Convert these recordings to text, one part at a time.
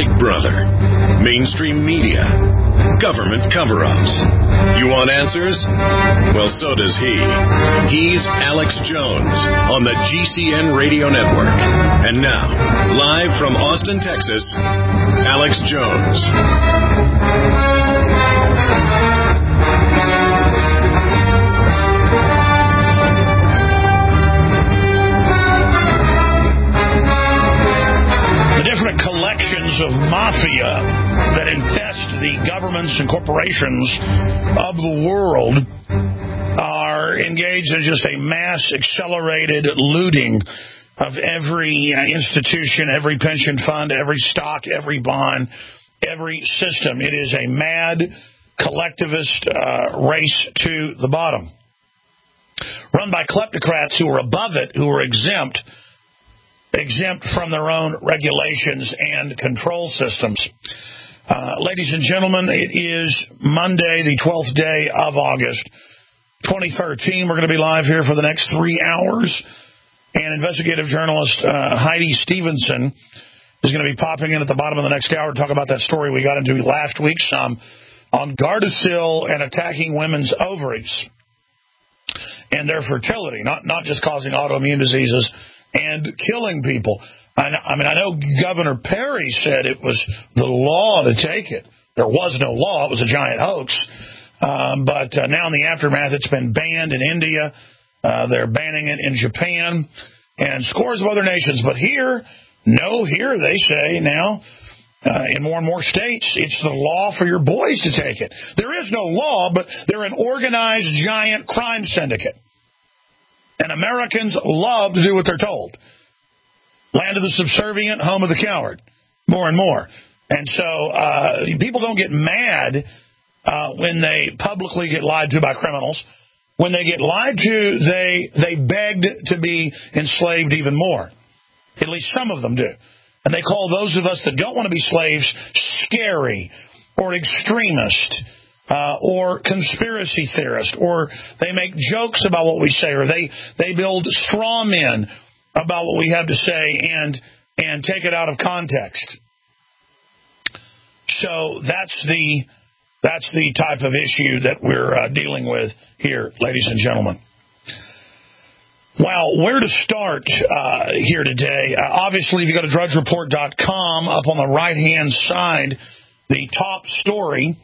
Big Brother, mainstream media, government cover-ups. You want answers? Well, so does he. He's Alex Jones on the GCN Radio Network. And now, live from Austin, Texas, Alex Jones. Different collections of mafia that infest the governments and corporations of the world are engaged in just a mass accelerated looting of every institution, every pension fund, every stock, every bond, every system. It is a mad collectivist race to the bottom, run by kleptocrats who are above it, who are exempt from their own regulations and control systems. Ladies and gentlemen, it is Monday, the 12th day of August, 2013. We're going to be live here for the next 3 hours. And investigative journalist Heidi Stevenson is going to be popping in at the bottom of the next hour to talk about that story we got into last week some on Gardasil and attacking women's ovaries and their fertility, not just causing autoimmune diseases and killing people. I know Governor Perry said it was the law to take it. There was no law. It was a giant hoax. But now in the aftermath, it's been banned in India. They're banning it in Japan and scores of other nations. But here they say now, in more and more states, it's the law for your boys to take it. There is no law, but they're an organized giant crime syndicate. And Americans love to do what they're told. Land of the subservient, home of the coward. More and more. And so people don't get mad when they publicly get lied to by criminals. When they get lied to, they begged to be enslaved even more. At least some of them do. And they call those of us that don't want to be slaves scary or extremist. Or conspiracy theorist, or they make jokes about what we say, or they build straw men about what we have to say and take it out of context. So that's the type of issue that we're dealing with here, ladies and gentlemen. Well, where to start here today? Obviously, if you go to drudgereport.com, up on the right-hand side, the top story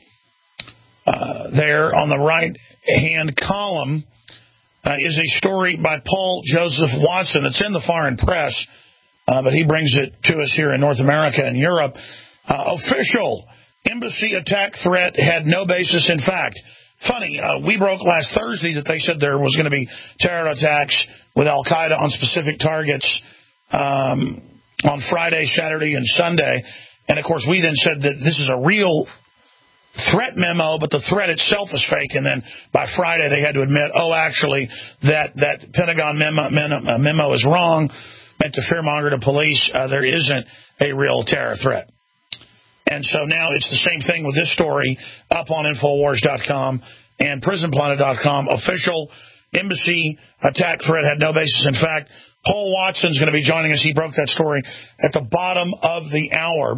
there on the right-hand column is a story by Paul Joseph Watson. It's in the foreign press, but he brings it to us here in North America and Europe. Official embassy attack threat had no basis in fact. Funny, we broke last Thursday that they said there was going to be terror attacks with Al-Qaeda on specific targets on Friday, Saturday, and Sunday. And, of course, we then said that this is a real threat memo, but the threat itself is fake. And then by Friday they had to admit, actually, that Pentagon memo is wrong, meant to fearmonger the police. There isn't a real terror threat. And so now it's the same thing with this story up on Infowars.com and PrisonPlanet.com. Official embassy attack threat had no basis in fact. Paul Watson's going to be joining us. He broke that story at the bottom of the hour.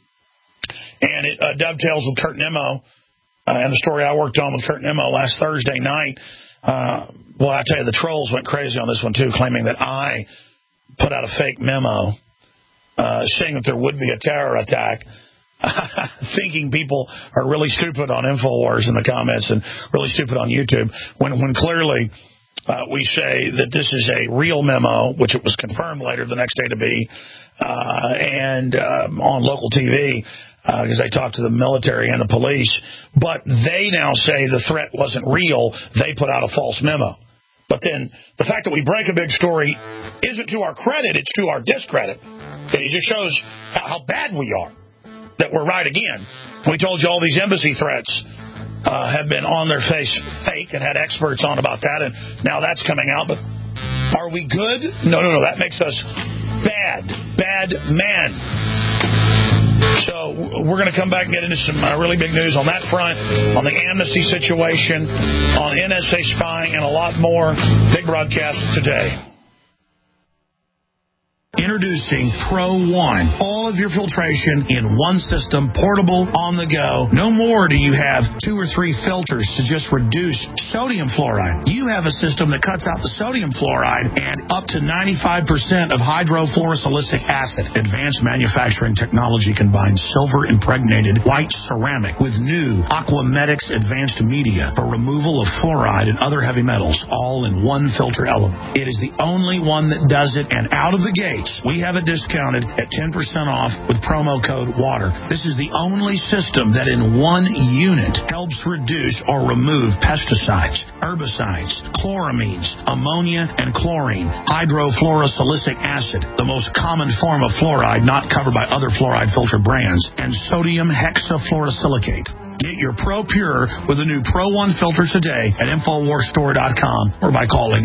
And it dovetails with Kurt Nimmo and the story I worked on with Kurt Nimmo last Thursday night. Well, I tell you, the trolls went crazy on this one, too, claiming that I put out a fake memo saying that there would be a terror attack, thinking people are really stupid on InfoWars in the comments and really stupid on YouTube, when clearly we say that this is a real memo, which it was confirmed later the next day to be, and on local TV, because they talked to the military and the police. But they now say the threat wasn't real. They put out a false memo. But then the fact that we break a big story isn't to our credit, it's to our discredit. It just shows how bad we are, that we're right again. We told you all these embassy threats have been on their face fake and had experts on about that, and now that's coming out. But are we good? No. That makes us bad men. So we're going to come back and get into some really big news on that front, on the amnesty situation, on NSA spying, and a lot more. Big broadcast today. Introducing Pro One, all all of your filtration in one system, portable, on the go. No more do you have 2 or 3 filters to just reduce sodium fluoride. You have a system that cuts out the sodium fluoride and up to 95% of hydrofluorosilicic acid. Advanced manufacturing technology combines silver-impregnated white ceramic with new Aquamedics advanced media for removal of fluoride and other heavy metals, all in one filter element. It is the only one that does it, and out of the gates, we have it discounted at 10% off with promo code WATER. This is the only system that in one unit helps reduce or remove pesticides, herbicides, chloramines, ammonia, and chlorine, hydrofluorosilicic acid, the most common form of fluoride not covered by other fluoride filter brands, and sodium hexafluorosilicate. Get your Pro Pure with the new Pro 1 filter today at InfoWarsStore.com or by calling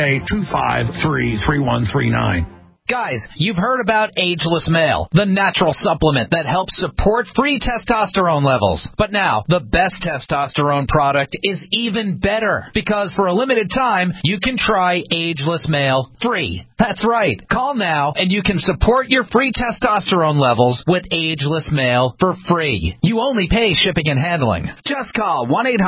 888-253-3139. Guys, you've heard about Ageless Male, the natural supplement that helps support free testosterone levels. But now, the best testosterone product is even better, because for a limited time, you can try Ageless Male free. That's right. Call now and you can support your free testosterone levels with Ageless Male for free. You only pay shipping and handling. Just call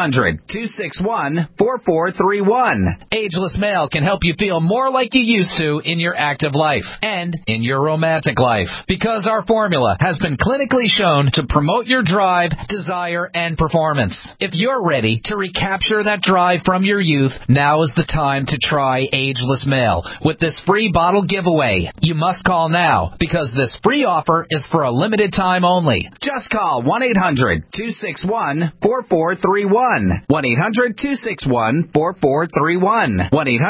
1-800-261-4431. Ageless Male can help you feel more like you used to in your active life and in your romantic life, because our formula has been clinically shown to promote your drive, desire, and performance. If you're ready to recapture that drive from your youth, now is the time to try Ageless Male with this free bottle giveaway. You must call now, because this free offer is for a limited time only. Just call 1-800-261-4431. 1-800-261-4431.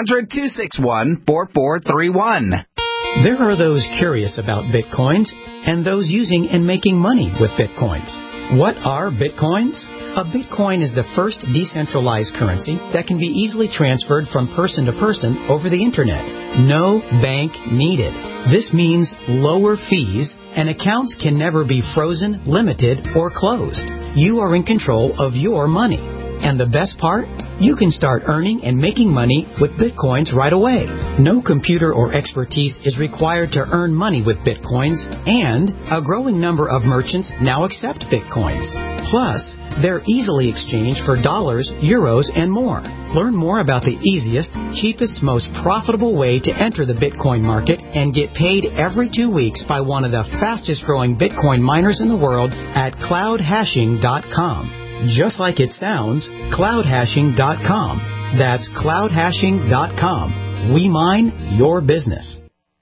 1-800-261-4431. There are those curious about Bitcoins and those using and making money with Bitcoins. What are Bitcoins? A Bitcoin is the first decentralized currency that can be easily transferred from person to person over the Internet. No bank needed. This means lower fees, and accounts can never be frozen, limited, or closed. You are in control of your money. And the best part? You can start earning and making money with Bitcoins right away. No computer or expertise is required to earn money with Bitcoins, and a growing number of merchants now accept Bitcoins. Plus, they're easily exchanged for dollars, euros, and more. Learn more about the easiest, cheapest, most profitable way to enter the Bitcoin market and get paid every 2 weeks by one of the fastest growing Bitcoin miners in the world at cloudhashing.com. Just like it sounds, cloudhashing.com. That's cloudhashing.com. We mine your business.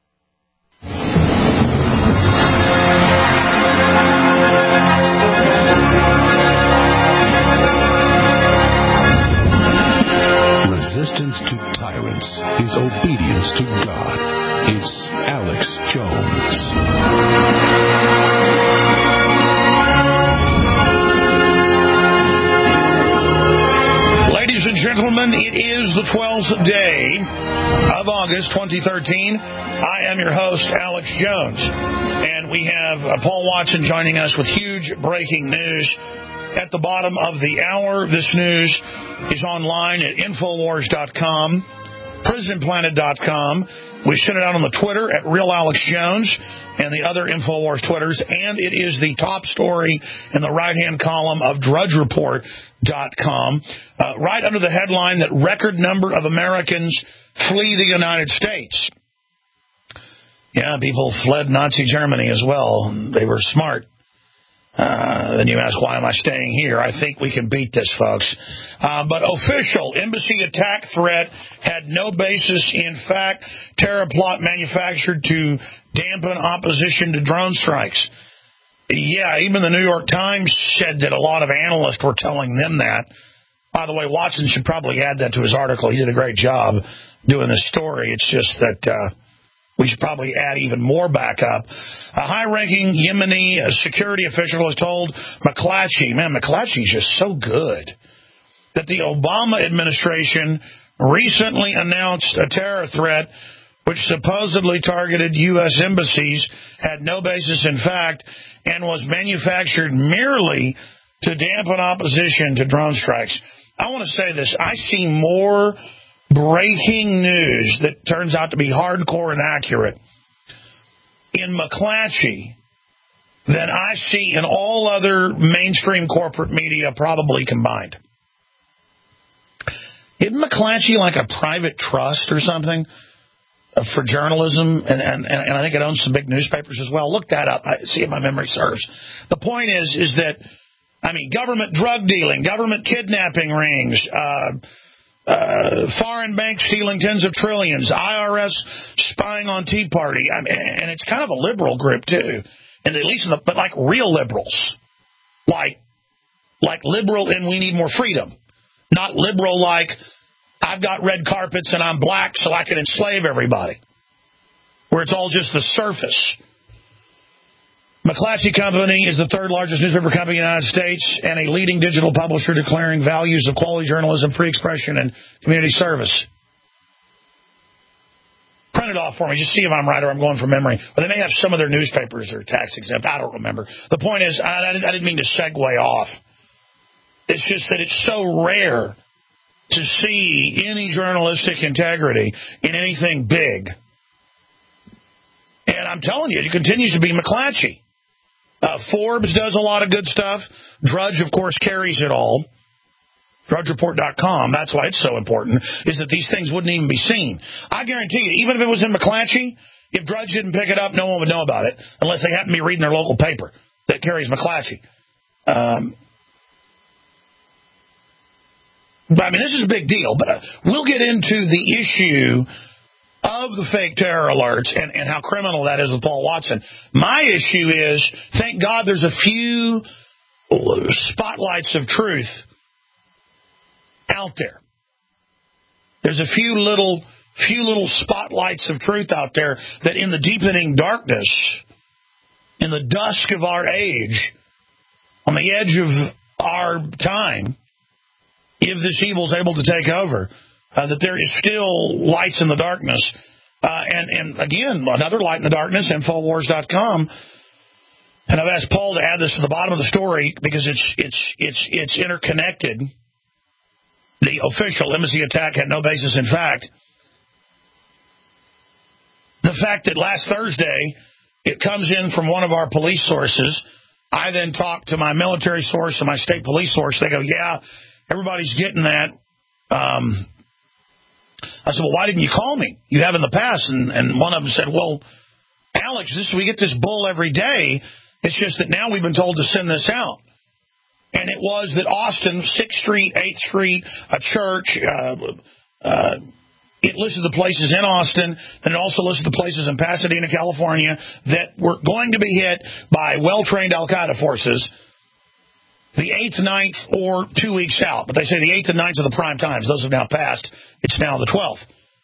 Resistance to tyrants is obedience to God. It's Alex Jones. Ladies and gentlemen, it is the 12th day of August 2013. I am your host, Alex Jones, and we have Paul Watson joining us with huge breaking news at the bottom of the hour. This news is online at Infowars.com, PrisonPlanet.com. We sent it out on the Twitter at Real Alex Jones and the other Infowars Twitters, and it is the top story in the right-hand column of DrudgeReport.com, right under the headline that record number of Americans flee the United States. Yeah, people fled Nazi Germany as well. They were smart. Then you ask, why am I staying here? I think we can beat this, folks. But official embassy attack threat had no basis in fact. Terror plot manufactured to dampen opposition to drone strikes. Yeah, even the New York Times said that a lot of analysts were telling them that. By the way, Watson should probably add that to his article. He did a great job doing this story. It's just that we should probably add even more backup. A high-ranking Yemeni security official has told McClatchy, man, McClatchy's just so good, that the Obama administration recently announced a terror threat which supposedly targeted U.S. embassies, had no basis in fact, and was manufactured merely to dampen opposition to drone strikes. I want to say this. I see more breaking news that turns out to be hardcore and accurate in McClatchy than I see in all other mainstream corporate media probably combined. Isn't McClatchy like a private trust or something for journalism? And I think it owns some big newspapers as well. Look that up. See if my memory serves. The point is that, I mean, government drug dealing, government kidnapping rings, foreign banks stealing tens of trillions, IRS spying on Tea Party. I mean, and it's kind of a liberal group, too. And at least, but like real liberals. Like liberal and we need more freedom. Not liberal like, I've got red carpets and I'm black so I can enslave everybody. Where it's all just the surface. McClatchy Company is the third largest newspaper company in the United States and a leading digital publisher declaring values of quality journalism, free expression, and community service. Print it off for me. Just see if I'm right or I'm going from memory. Or they may have some of their newspapers that are tax exempt. I don't remember. The point is, I didn't mean to segue off. It's just that it's so rare to see any journalistic integrity in anything big. And I'm telling you, it continues to be McClatchy. Forbes does a lot of good stuff. Drudge, of course, carries it all. DrudgeReport.com, that's why it's so important, is that these things wouldn't even be seen. I guarantee you, even if it was in McClatchy, if Drudge didn't pick it up, no one would know about it, unless they happen to be reading their local paper that carries McClatchy. But, I mean, this is a big deal, but we'll get into the issue of the fake terror alerts and how criminal that is with Paul Watson. My issue is, thank God there's a few spotlights of truth out there. There's a few little spotlights of truth out there that in the deepening darkness, in the dusk of our age, on the edge of our time, if this evil is able to take over, that there is still lights in the darkness. And again, another light in the darkness, Infowars.com. And I've asked Paul to add this to the bottom of the story because it's interconnected. The official embassy attack had no basis in fact. The fact that last Thursday it comes in from one of our police sources. I then talk to my military source and my state police source. They go, yeah, everybody's getting that. I said, well, why didn't you call me? You have in the past. And one of them said, well, Alex, we get this bull every day. It's just that now we've been told to send this out. And it was that Austin, 6th Street, 8th Street, a church, it listed the places in Austin, and it also listed the places in Pasadena, California, that were going to be hit by well-trained al-Qaeda forces the 8th, 9th, or 2 weeks out. But they say the 8th and 9th are the prime times. Those have now passed. It's now the 12th.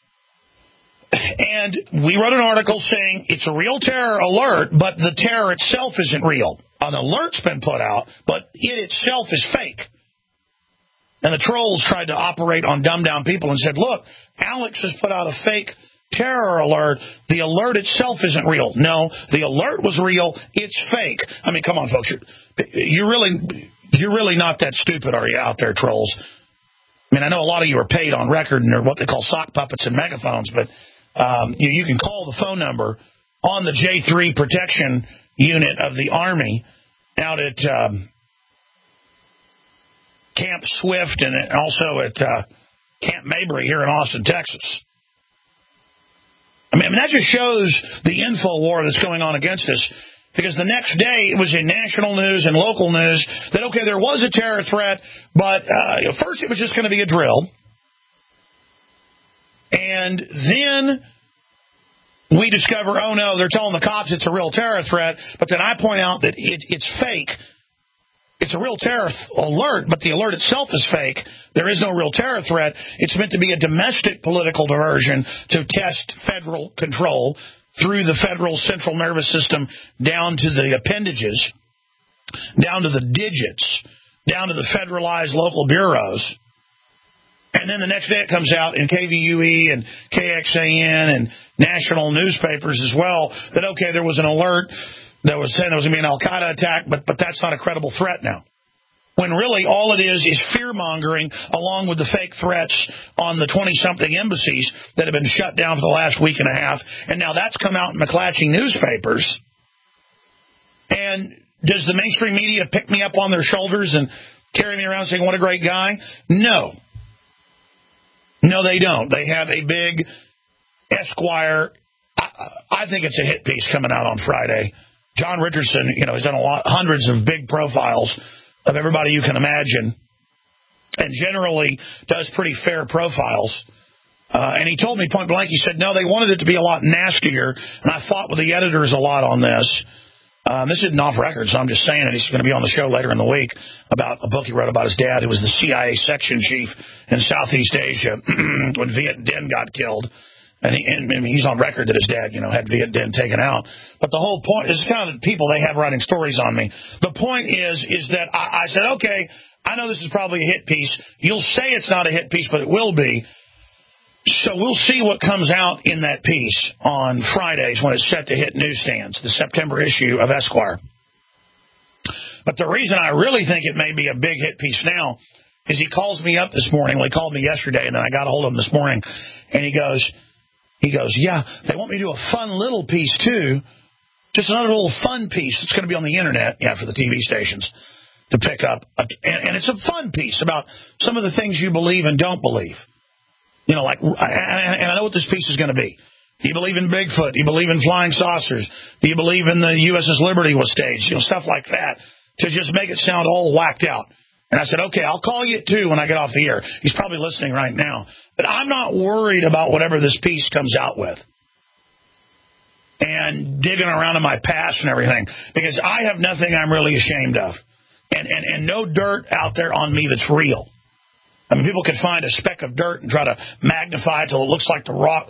And we wrote an article saying it's a real terror alert, but the terror itself isn't real. An alert's been put out, but it itself is fake. And the trolls tried to operate on dumbed-down people and said, look, Alex has put out a fake terror alert. The alert itself isn't real. No, the alert was real. It's fake. I mean, come on, folks. You're really not that stupid, are you, out there, trolls? I mean, I know a lot of you are paid on record and are what they call sock puppets and megaphones, but you can call the phone number on the J3 protection unit of the Army out at Camp Swift and also at Camp Mabry here in Austin, Texas. I mean, that just shows the info war that's going on against us. Because the next day, it was in national news and local news that, okay, there was a terror threat, but first it was just going to be a drill. And then we discover, oh, no, they're telling the cops it's a real terror threat. But then I point out that it's fake. It's a real terror alert, but the alert itself is fake. There is no real terror threat. It's meant to be a domestic political diversion to test federal control through the federal central nervous system down to the appendages, down to the digits, down to the federalized local bureaus. And then the next day it comes out in KVUE and KXAN and national newspapers as well that, okay, there was an alert that was saying there was going to be an al-Qaeda attack, but that's not a credible threat now. When really all it is fear-mongering along with the fake threats on the 20-something embassies that have been shut down for the last week and a half. And now that's come out in McClatchy newspapers. And does the mainstream media pick me up on their shoulders and carry me around saying, what a great guy? No. No, they don't. They have a big Esquire. I think it's a hit piece coming out on Friday. John Richardson, has done hundreds of big profiles of everybody you can imagine, and generally does pretty fair profiles. And he told me point blank, he said, no, they wanted it to be a lot nastier, and I fought with the editors a lot on this. This isn't off record, so I'm just saying it. He's going to be on the show later in the week about a book he wrote about his dad, who was the CIA section chief in Southeast Asia when Viet Dinh got killed. And he's on record that his dad, had Viet Dinh taken out. But the whole point is kind of the people they have writing stories on me. The point is that I said, okay, I know this is probably a hit piece. You'll say it's not a hit piece, but it will be. So we'll see what comes out in that piece on Fridays when it's set to hit newsstands, the September issue of Esquire. But the reason I really think it may be a big hit piece now is he calls me up this morning. Well, he called me yesterday, and then I got a hold of him this morning, and he goes, yeah, they want me to do a fun little piece, too. Just another little fun piece that's going to be on the Internet, for the TV stations to pick up. And it's a fun piece about some of the things you believe and don't believe. And I know what this piece is going to be. Do you believe in Bigfoot? Do you believe in flying saucers? Do you believe in the USS Liberty was staged? Stuff like that to just make it sound all whacked out. And I said, okay, I'll call you at 2 when I get off the air. He's probably listening right now. But I'm not worried about whatever this piece comes out with and digging around in my past and everything, because I have nothing I'm really ashamed of and no dirt out there on me that's real. I mean, people could find a speck of dirt and try to magnify it till it looks like the rock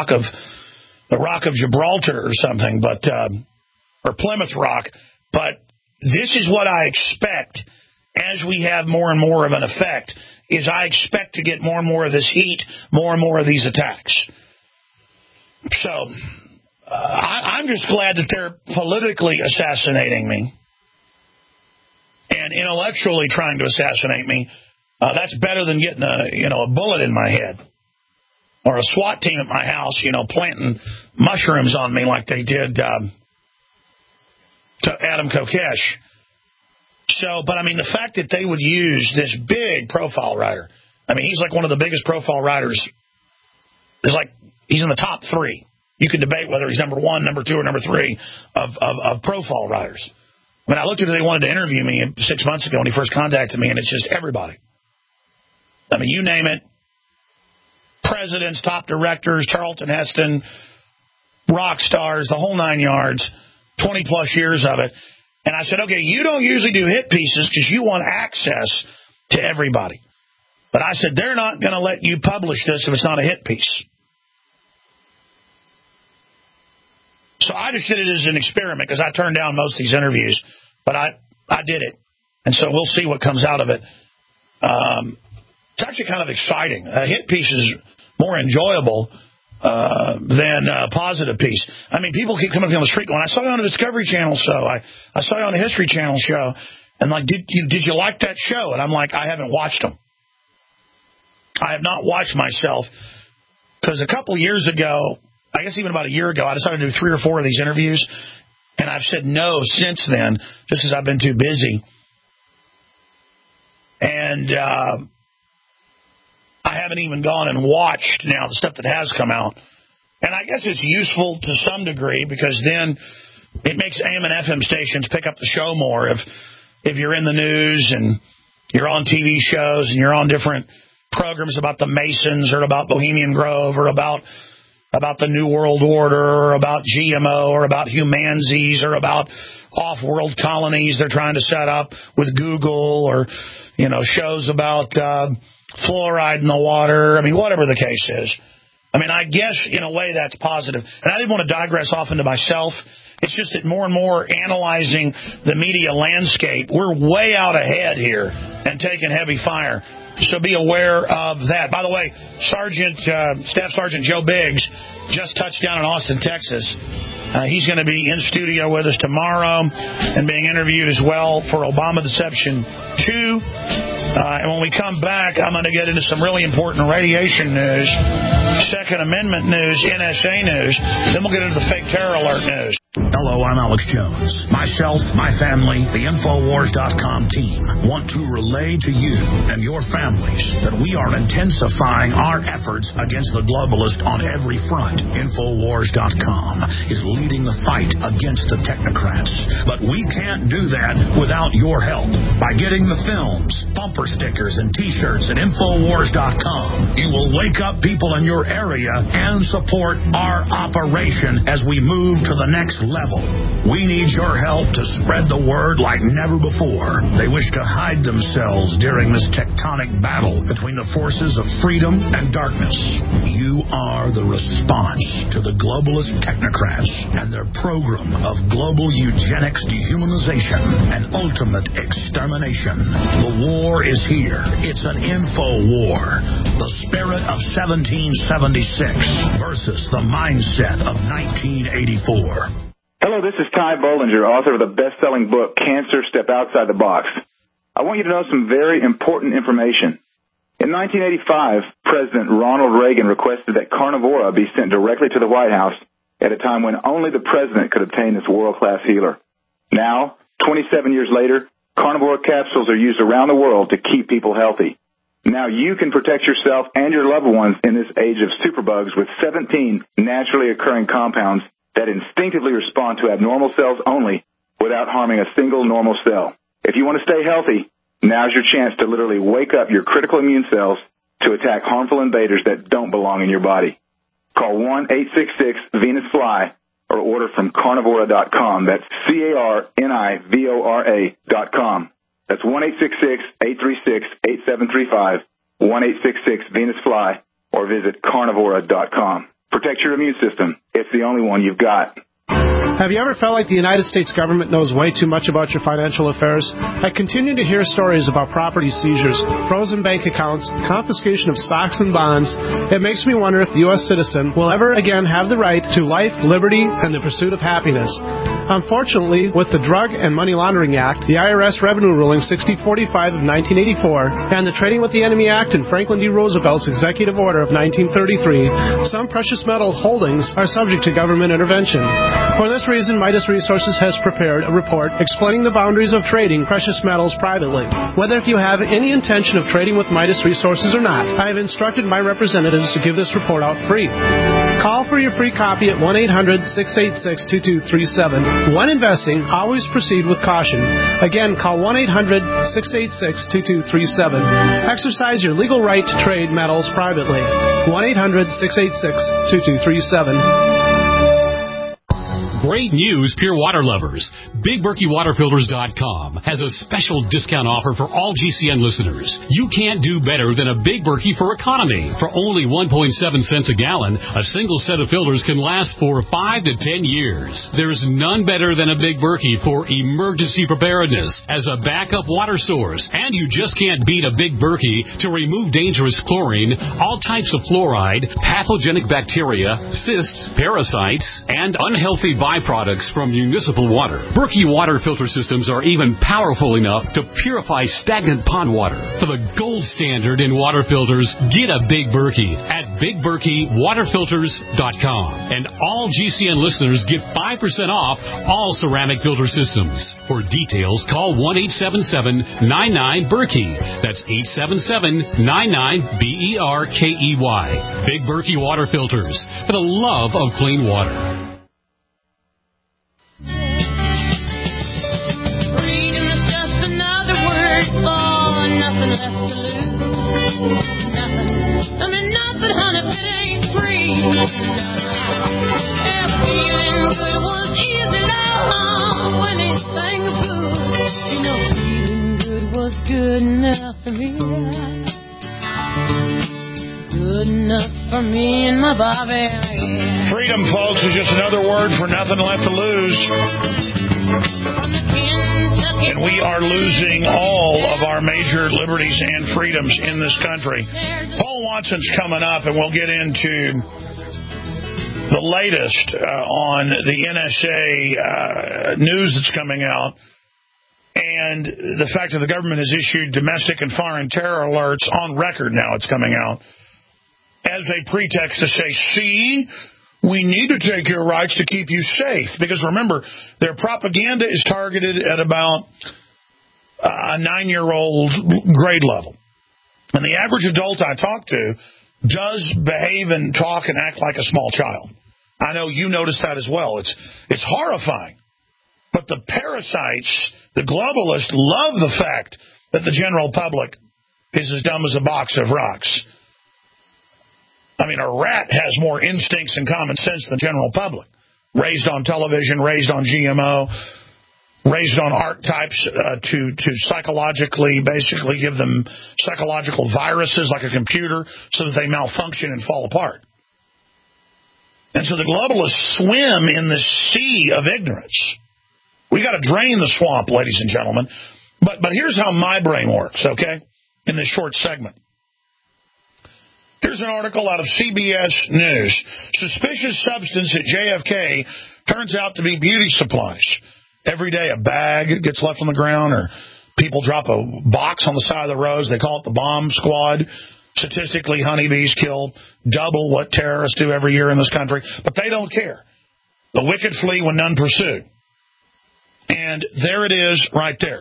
of Gibraltar or something, or Plymouth Rock. But this is what I expect as we have more and more of an effect. Is I expect to get more and more of this heat, more and more of these attacks. So I'm just glad that they're politically assassinating me and intellectually trying to assassinate me. That's better than getting a bullet in my head or a SWAT team at my house, planting mushrooms on me like they did to Adam Kokesh. So, but I mean, the fact that they would use this big profile writer, I mean, he's like one of the biggest profile writers. It's like he's in the top 3. You can debate whether he's number 1, number 2, or number 3 of profile writers. I mean, I looked at it, they wanted to interview me 6 months ago when he first contacted me, and it's just everybody. I mean, you name it. Presidents, top directors, Charlton Heston, rock stars, the whole 9 yards, 20-plus years of it. And I said, okay, you don't usually do hit pieces because you want access to everybody. But I said, they're not going to let you publish this if it's not a hit piece. So I just did it as an experiment because I turned down most of these interviews. But I did it. And so we'll see what comes out of it. It's actually kind of exciting. A hit piece is more enjoyable than a positive piece. I mean, people keep coming up on the street going, I saw you on a Discovery Channel show. I saw you on a History Channel show. And like, did you like that show? And I'm like, I haven't watched them. I have not watched myself because a couple years ago, I guess even about a year ago, I decided to do 3 or 4 of these interviews. And I've said no since then, just as I've been too busy. And I haven't even gone and watched now the stuff that has come out. And I guess it's useful to some degree because then it makes AM and FM stations pick up the show more. If you're in the news and you're on TV shows and you're on different programs about the Masons or about Bohemian Grove or about the New World Order or about GMO or about humanzees or about off-world colonies they're trying to set up with Google or, shows about fluoride in the water. I mean, whatever the case is. I mean, I guess in a way that's positive. And I didn't want to digress off into myself. It's just that more and more analyzing the media landscape, we're way out ahead here and taking heavy fire. So be aware of that. By the way, Staff Sergeant Joe Biggs just touched down in Austin, Texas. He's going to be in studio with us tomorrow and being interviewed as well for Obama Deception 2. And when we come back, I'm going to get into some really important radiation news, Second Amendment news, NSA news. Then we'll get into the fake terror alert news. Hello, I'm Alex Jones. Myself, my family, the Infowars.com team want to relay to you and your families that we are intensifying our efforts against the globalist on every front. Infowars.com is leading the fight against the technocrats. But we can't do that without your help. By getting the films, bumper stickers, and T-shirts at Infowars.com, you will wake up people in your area and support our operation as we move to the next level. We need your help to spread the word like never before. They wish to hide themselves during this tectonic battle between the forces of freedom and darkness. You are the response to the globalist technocrats and their program of global eugenics, dehumanization, and ultimate extermination. The war is here. It's an info war. The spirit of 1776 versus the mindset of 1984. Hello, this is Ty Bollinger, author of the best-selling book, Cancer, Step Outside the Box. I want you to know some very important information. In 1985, President Ronald Reagan requested that Carnivora be sent directly to the White House at a time when only the president could obtain this world-class healer. Now, 27 years later, Carnivora capsules are used around the world to keep people healthy. Now you can protect yourself and your loved ones in this age of superbugs with 17 naturally occurring compounds that instinctively respond to abnormal cells only without harming a single normal cell. If you want to stay healthy, now's your chance to literally wake up your critical immune cells to attack harmful invaders that don't belong in your body. Call 1-866-VENUS-FLY or order from Carnivora.com. That's Carnivora.com. That's 1-866-836-8735, 1-866-VENUS-FLY, or visit Carnivora.com. Protect your immune system. It's the only one you've got. Have you ever felt like the United States government knows way too much about your financial affairs? I continue to hear stories about property seizures, frozen bank accounts, confiscation of stocks and bonds. It makes me wonder if the U.S. citizen will ever again have the right to life, liberty, and the pursuit of happiness. Unfortunately, with the Drug and Money Laundering Act, the IRS Revenue Ruling 6045 of 1984, and the Trading with the Enemy Act and Franklin D. Roosevelt's Executive Order of 1933, some precious metal holdings are subject to government intervention. For this reason, Midas Resources has prepared a report explaining the boundaries of trading precious metals privately. Whether if you have any intention of trading with Midas Resources or not, I have instructed my representatives to give this report out free. Call for your free copy at 1-800-686-2237. When investing, always proceed with caution. Again, call 1-800-686-2237. Exercise your legal right to trade metals privately. 1-800-686-2237. Great news, pure water lovers. BigBerkeyWaterFilters.com has a special discount offer for all GCN listeners. You can't do better than a Big Berkey for economy. For only 1.7 cents a gallon, a single set of filters can last for 5 to 10 years. There's none better than a Big Berkey for emergency preparedness as a backup water source. And you just can't beat a Big Berkey to remove dangerous chlorine, all types of fluoride, pathogenic bacteria, cysts, parasites, and unhealthy byproducts from municipal water. Berkey water filter systems are even powerful enough to purify stagnant pond water. For the gold standard in water filters, get a Big Berkey at BigBerkeyWaterFilters.com. And all GCN listeners get 5% off all ceramic filter systems. For details, call 1-877-99-BERKEY. That's 877-99-BERKEY. Big Berkey Water Filters, for the love of clean water. Freedom is just another word for nothing left to lose. Nothing. I mean, nothing, honey, if it ain't free. Yeah, feeling good was easy now when they sang the blues. You know, feeling good was good enough for me. Good enough for me and my Bobby. Yeah. Freedom, folks, is just another word for nothing left to lose. And we are losing all of our major liberties and freedoms in this country. Paul Watson's coming up, and we'll get into the latest on the NSA news that's coming out, and the fact that the government has issued domestic and foreign terror alerts on record now. It's coming out as a pretext to say, see, We need to take your rights to keep you safe. Because remember, their propaganda is targeted at about a 9-year-old grade level. And the average adult I talk to does behave and talk and act like a small child. I know you notice that as well. It's horrifying. But the parasites, the globalists, love the fact that the general public is as dumb as a box of rocks. I mean, a rat has more instincts and common sense than the general public. Raised on television, raised on GMO, raised on archetypes to psychologically basically give them psychological viruses like a computer so that they malfunction and fall apart. And so the globalists swim in this sea of ignorance. We got to drain the swamp, ladies and gentlemen. But here's how my brain works, okay, in this short segment. Here's an article out of CBS News. Suspicious substance at JFK turns out to be beauty supplies. Every day a bag gets left on the ground or people drop a box on the side of the roads. They call it the bomb squad. Statistically, honeybees kill double what terrorists do every year in this country. But they don't care. The wicked flee when none pursue. And there it is right there.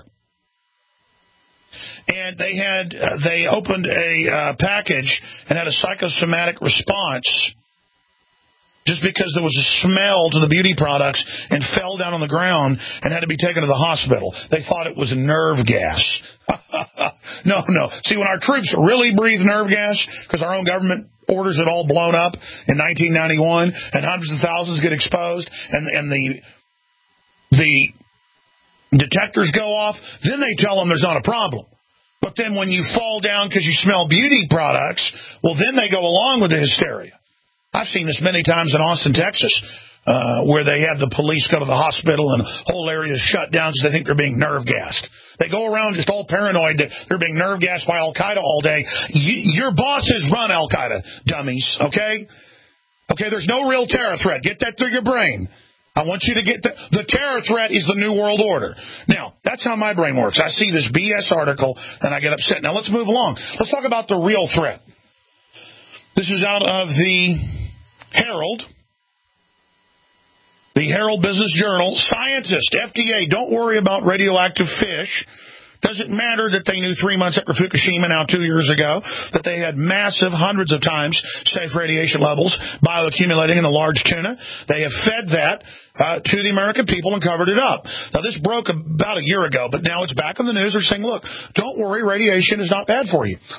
And they opened a package and had a psychosomatic response just because there was a smell to the beauty products and fell down on the ground and had to be taken to the hospital. They thought it was nerve gas. No. See, when our troops really breathe nerve gas, because our own government orders it all blown up in 1991 and hundreds of thousands get exposed and the detectors go off, then they tell them there's not a problem. But then when you fall down because you smell beauty products, well, then they go along with the hysteria. I've seen this many times in Austin, Texas, where they have the police go to the hospital and whole areas shut down because they think they're being nerve gassed. They go around just all paranoid that they're being nerve gassed by Al-Qaeda all day. Your bosses run Al-Qaeda, dummies, okay? Okay, there's no real terror threat. Get that through your brain. I want you to get the terror threat is the New World Order. Now, that's how my brain works. I see this BS article, and I get upset. Now, let's move along. Let's talk about the real threat. This is out of the Herald Business Journal. Scientists, FDA, don't worry about radioactive fish. Doesn't matter that they knew 3 months after Fukushima, now 2 years ago, that they had massive, hundreds of times safe radiation levels bioaccumulating in the large tuna. They have fed that to the American people and covered it up. Now, this broke about a year ago, but now it's back on the news. They're saying, look, don't worry, radiation is not bad for you.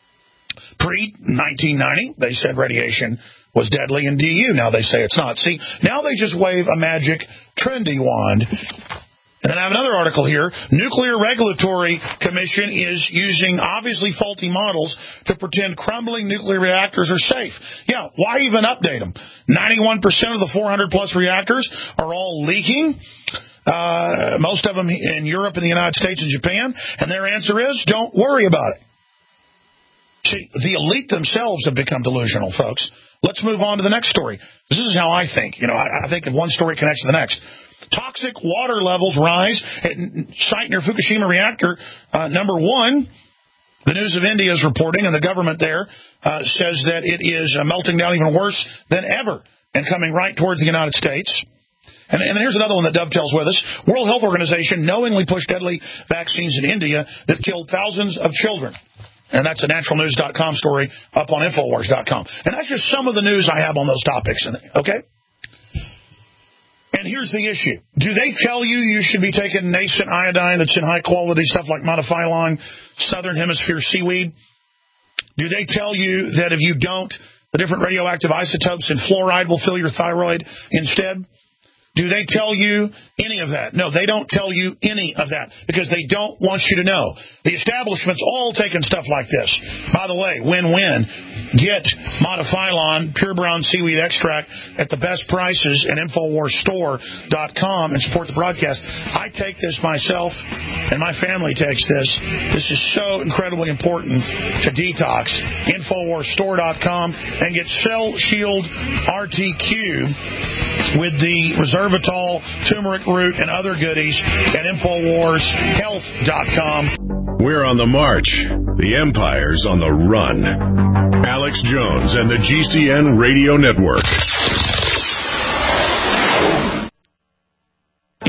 Pre-1990, they said radiation was deadly in DU. Now they say it's not. See, now they just wave a magic trendy wand. And then I have another article here. Nuclear Regulatory Commission is using obviously faulty models to pretend crumbling nuclear reactors are safe. Yeah, why even update them? 91% of the 400-plus reactors are all leaking. Most of them in Europe and the United States and Japan. And their answer is, don't worry about it. See, the elite themselves have become delusional, folks. Let's move on to the next story. This is how I think. I think if one story connects to the next. Toxic water levels rise at site near Fukushima reactor number 1. The News of India is reporting, and the government there says that it is melting down even worse than ever and coming right towards the United States. And here's another one that dovetails with us. World Health Organization knowingly pushed deadly vaccines in India that killed thousands of children. And that's a naturalnews.com story up on Infowars.com. And that's just some of the news I have on those topics, okay? And here's the issue. Do they tell you should be taking nascent iodine that's in high-quality stuff like monophyllon, southern hemisphere seaweed? Do they tell you that if you don't, the different radioactive isotopes in fluoride will fill your thyroid instead? Do they tell you any of that? No, they don't tell you any of that because they don't want you to know. The establishment's all taking stuff like this. By the way, win-win. Get monophyllon, pure brown seaweed extract at the best prices at InfoWarsStore.com and support the broadcast. I take this myself, and my family takes this. This is so incredibly important to detox. InfoWarsStore.com and get Cell Shield RTQ with the resveratrol, turmeric root, and other goodies at InfoWarsHealth.com. We're on the march. The Empire's on the run. Alex Jones and the GCN Radio Network.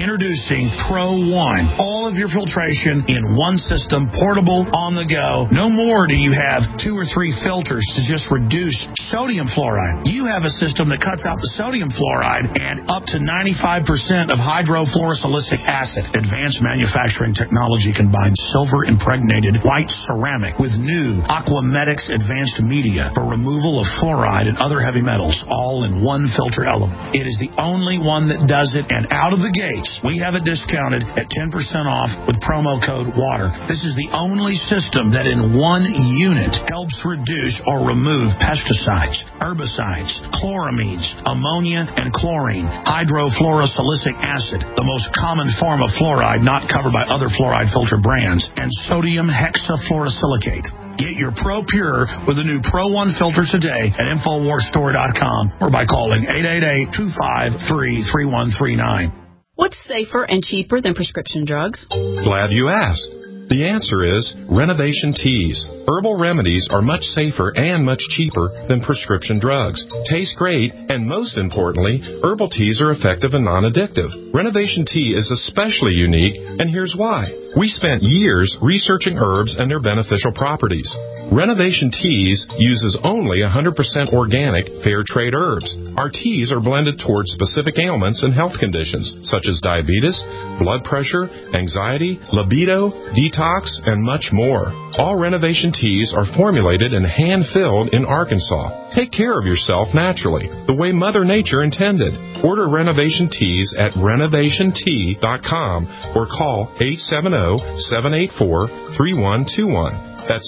Introducing Pro One. All of your filtration in one system, portable, on the go. No more do you have 2 or 3 filters to just reduce sodium fluoride. You have a system that cuts out the sodium fluoride and up to 95% of hydrofluorosilicic acid. Advanced manufacturing technology combines silver-impregnated white ceramic with new Aquamedics advanced media for removal of fluoride and other heavy metals, all in one filter element. It is the only one that does it, and out of the gates, we have it discounted at 10% off with promo code WATER. This is the only system that in one unit helps reduce or remove pesticides, herbicides, chloramines, ammonia, and chlorine, hydrofluorosilicic acid, the most common form of fluoride not covered by other fluoride filter brands, and sodium hexafluorosilicate. Get your Pro Pure with the new Pro One filter today at InfoWarsStore.com or by calling 888-253-3139. What's safer and cheaper than prescription drugs? Glad you asked. The answer is Renovation Teas. Herbal remedies are much safer and much cheaper than prescription drugs. Taste great, and most importantly, herbal teas are effective and non-addictive. Renovation Tea is especially unique, and here's why. We spent years researching herbs and their beneficial properties. Renovation Teas uses only 100% organic, fair trade herbs. Our teas are blended towards specific ailments and health conditions, such as diabetes, blood pressure, anxiety, libido, detox, and much more. All Renovation Teas are formulated and hand-filled in Arkansas. Take care of yourself naturally, the way Mother Nature intended. Order Renovation Teas at renovationtea.com or call 870-784-3121. That's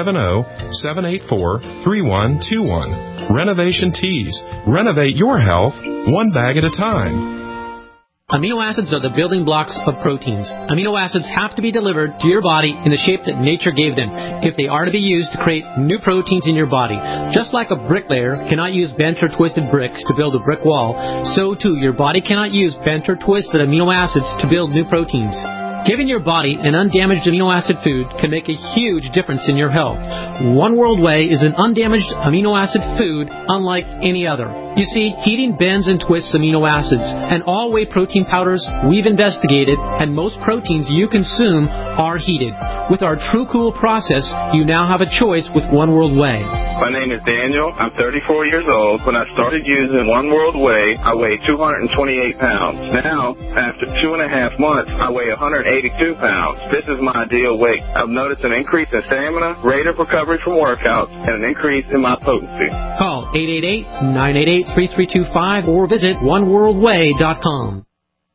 870-784-3121. Renovation Teas. Renovate your health one bag at a time. Amino acids are the building blocks of proteins. Amino acids have to be delivered to your body in the shape that nature gave them if they are to be used to create new proteins in your body. Just like a bricklayer cannot use bent or twisted bricks to build a brick wall, so too your body cannot use bent or twisted amino acids to build new proteins. Giving your body an undamaged amino acid food can make a huge difference in your health. One World Whey is an undamaged amino acid food unlike any other. You see, heating bends and twists amino acids, and all whey protein powders we've investigated, and most proteins you consume are heated. With our True Cool process, you now have a choice with One World Whey. My name is Daniel. I'm 34 years old. When I started using One World Whey, I weighed 228 pounds. Now, after 2.5 months, I weigh 182 pounds. This is my ideal weight. I've noticed an increase in stamina, rate of recovery from workouts, and an increase in my potency. Call 888-988-3325 or visit oneworldway.com.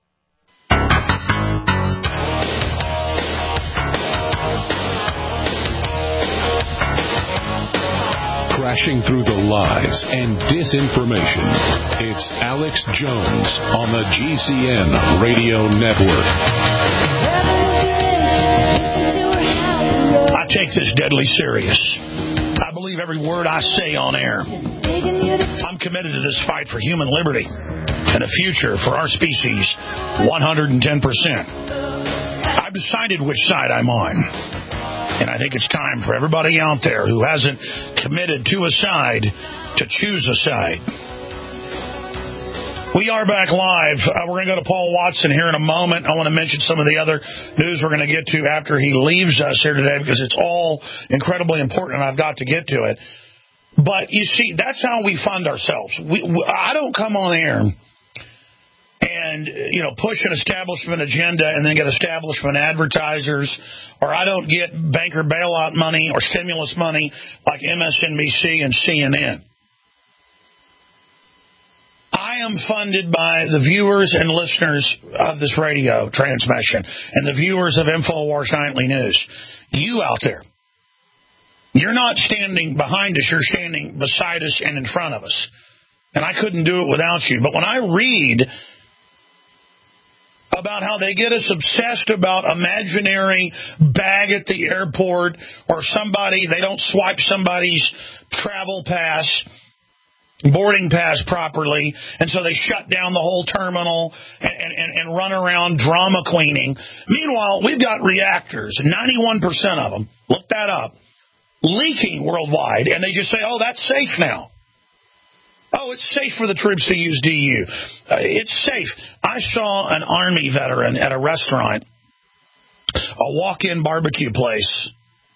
Crashing through the lies and disinformation. It's Alex Jones on the GCN Radio Network. I take this deadly serious. I believe every word I say on air. I'm committed to this fight for human liberty and a future for our species 110%. I've decided which side I'm on. And I think it's time for everybody out there who hasn't committed to a side to choose a side. We are back live. We're going to go to Paul Watson here in a moment. I want to mention some of the other news we're going to get to after he leaves us here today because it's all incredibly important and I've got to get to it. But you see, that's how we fund ourselves. I don't come on air and, push an establishment agenda and then get establishment advertisers, or I don't get banker bailout money or stimulus money like MSNBC and CNN. I am funded by the viewers and listeners of this radio transmission and the viewers of InfoWars Nightly News. You out there, you're not standing behind us, you're standing beside us and in front of us. And I couldn't do it without you. But when I read about how they get us obsessed about imaginary bag at the airport or they don't swipe somebody's travel pass, boarding pass properly, and so they shut down the whole terminal and run around drama queening. Meanwhile, we've got reactors, 91% of them, look that up, leaking worldwide, and they just say, oh, that's safe now. Oh, it's safe for the troops to use DU. It's safe. I saw an Army veteran at a restaurant, a walk-in barbecue place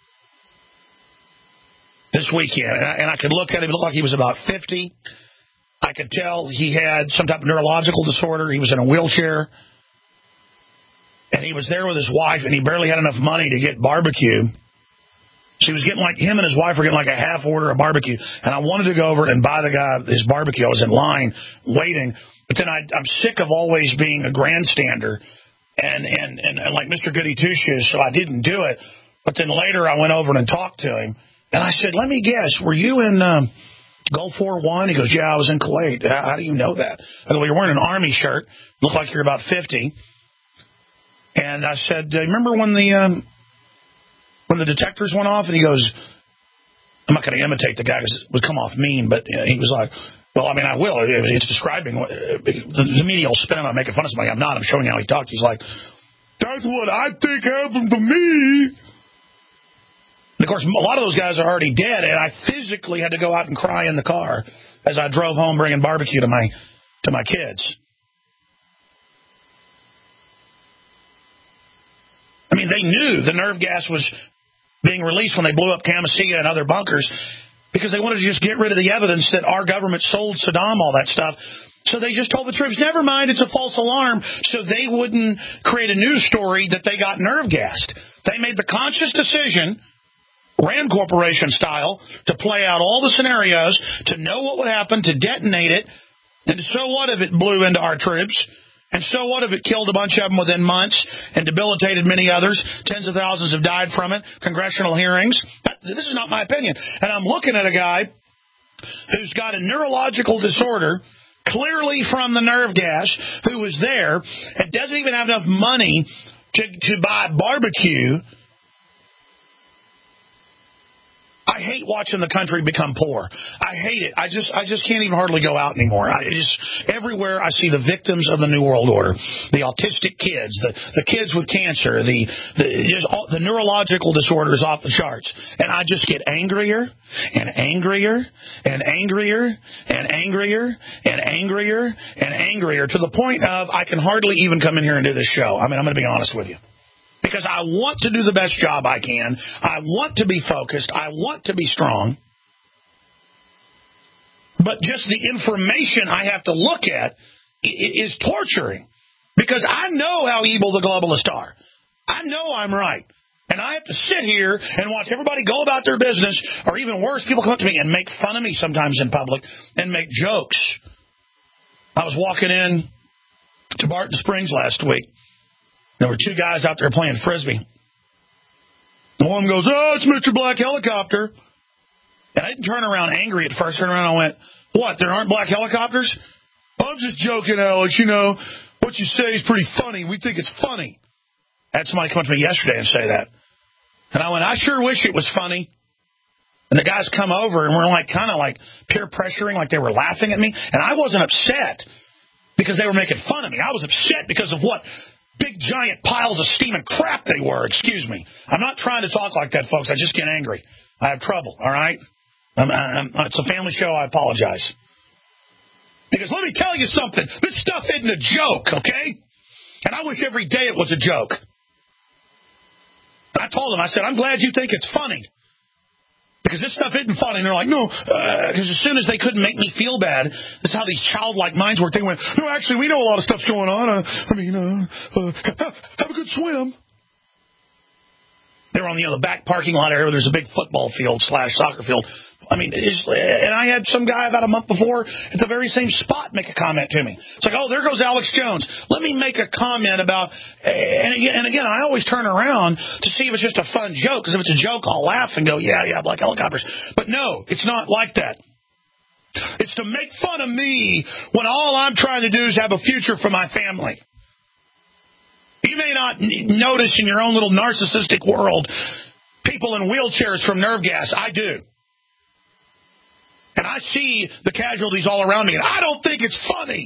this weekend, and I could look at him. It looked like he was about 50. I could tell he had some type of neurological disorder. He was in a wheelchair, and he was there with his wife, and he barely had enough money to get barbecue. So he was getting him and his wife were getting like a half order of barbecue. And I wanted to go over and buy the guy his barbecue. I was in line waiting. But then I'm sick of always being a grandstander and like Mr. Goody Two-Shoes, so I didn't do it. But then later I went over and talked to him. And I said, let me guess, were you in Gulf War I? He goes, yeah, I was in Kuwait. How do you know that? I go, well, you're wearing an Army shirt. Look like you're about 50. And I said, remember when the detectors went off? And he goes, I'm not going to imitate the guy because it would come off mean, but he was like, well, I mean, I will. It's describing the media will spin him. I'm making fun of somebody. I'm not. I'm showing how he talked. He's like, that's what I think happened to me. And of course, a lot of those guys are already dead, and I physically had to go out and cry in the car as I drove home bringing barbecue to my kids. I mean, they knew the nerve gas was being released when they blew up Camisea and other bunkers because they wanted to just get rid of the evidence that our government sold Saddam all that stuff. So they just told the troops, never mind, it's a false alarm, so they wouldn't create a news story that they got nerve gassed. They made the conscious decision, Rand Corporation style, to play out all the scenarios, to know what would happen, to detonate it, and so what if it blew into our troops? And so what if it killed a bunch of them within months and debilitated many others? Tens of thousands have died from it. Congressional hearings. This is not my opinion. And I'm looking at a guy who's got a neurological disorder, clearly from the nerve gas, who was there and doesn't even have enough money to buy barbecue. I hate watching the country become poor. I hate it. I just can't even hardly go out anymore. Everywhere I see the victims of the New World Order, the autistic kids, the kids with cancer, the neurological disorders off the charts, and I just get angrier and angrier and angrier and angrier and angrier and angrier to the point of I can hardly even come in here and do this show. I mean, I'm going to be honest with you. Because I want to do the best job I can. I want to be focused. I want to be strong. But just the information I have to look at is torturing. Because I know how evil the globalists are. I know I'm right. And I have to sit here and watch everybody go about their business, or even worse, people come up to me and make fun of me sometimes in public and make jokes. I was walking in to Barton Springs last week. There were two guys out there playing Frisbee. And one goes, oh, it's Mr. Black Helicopter. And I didn't turn around angry at first. I turned around and I went, what, there aren't black helicopters? I'm just joking, Alex. You know, what you say is pretty funny. We think it's funny. I had somebody come up to me yesterday and say that. And I went, I sure wish it was funny. And the guys come over and we're kind of peer pressuring, like they were laughing at me. And I wasn't upset because they were making fun of me. I was upset because of what big, giant piles of steaming crap they were. Excuse me. I'm not trying to talk like that, folks. I just get angry. I have trouble, all right? It's a family show. I apologize. Because let me tell you something. This stuff isn't a joke, okay? And I wish every day it was a joke. I told them, I said, I'm glad you think it's funny. Because this stuff isn't funny. And they're like, no. Because as soon as they couldn't make me feel bad, this is how these childlike minds work. They went, no, actually, we know a lot of stuff's going on. Have a good swim. They were on the back parking lot area where there's a big football field / soccer field. I mean, and I had some guy about a month before at the very same spot make a comment to me. It's like, oh, there goes Alex Jones. Let me make a comment about, and again, I always turn around to see if it's just a fun joke, because if it's a joke, I'll laugh and go, yeah, black helicopters. But no, it's not like that. It's to make fun of me when all I'm trying to do is have a future for my family. You may not notice in your own little narcissistic world people in wheelchairs from nerve gas. I do. And I see the casualties all around me, and I don't think it's funny.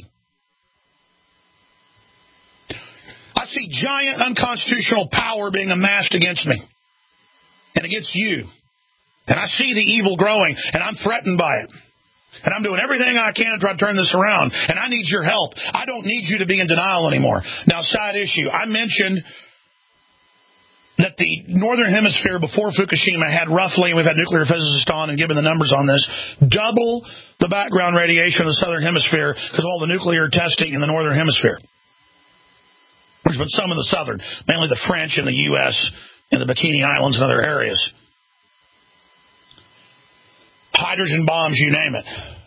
I see giant unconstitutional power being amassed against me and against you. And I see the evil growing, and I'm threatened by it. And I'm doing everything I can to try to turn this around. And I need your help. I don't need you to be in denial anymore. Now, side issue. I mentioned that the Northern Hemisphere before Fukushima had roughly, and we've had nuclear physicists on and given the numbers on this, double the background radiation of the Southern Hemisphere because of all the nuclear testing in the Northern Hemisphere. There's been some in the Southern, mainly the French and the U.S. and the Bikini Islands and other areas. Hydrogen bombs, you name it.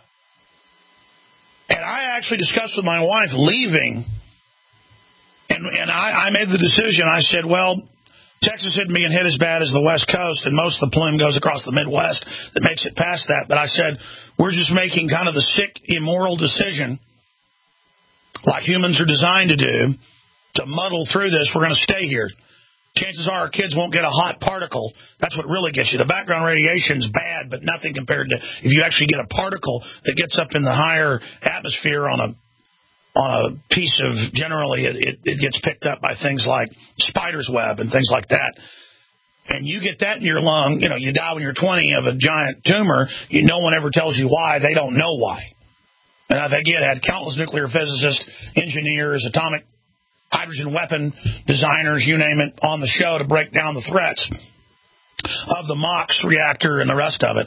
And I actually discussed with my wife leaving, and I made the decision. I said, well, Texas isn't being hit as bad as the West Coast, and most of the plume goes across the Midwest that makes it past that. But I said, we're just making kind of the sick, immoral decision, like humans are designed to do, to muddle through this. We're going to stay here. Chances are our kids won't get a hot particle. That's what really gets you. The background radiation's bad, but nothing compared to if you actually get a particle that gets up in the higher atmosphere on a piece of, generally it gets picked up by things like spider's web and things like that. And you get that in your lung, you die when you're 20 of a giant tumor. No one ever tells you why. They don't know why. And I've again had countless nuclear physicists, engineers, atomic hydrogen weapon designers, you name it, on the show to break down the threats of the MOX reactor and the rest of it.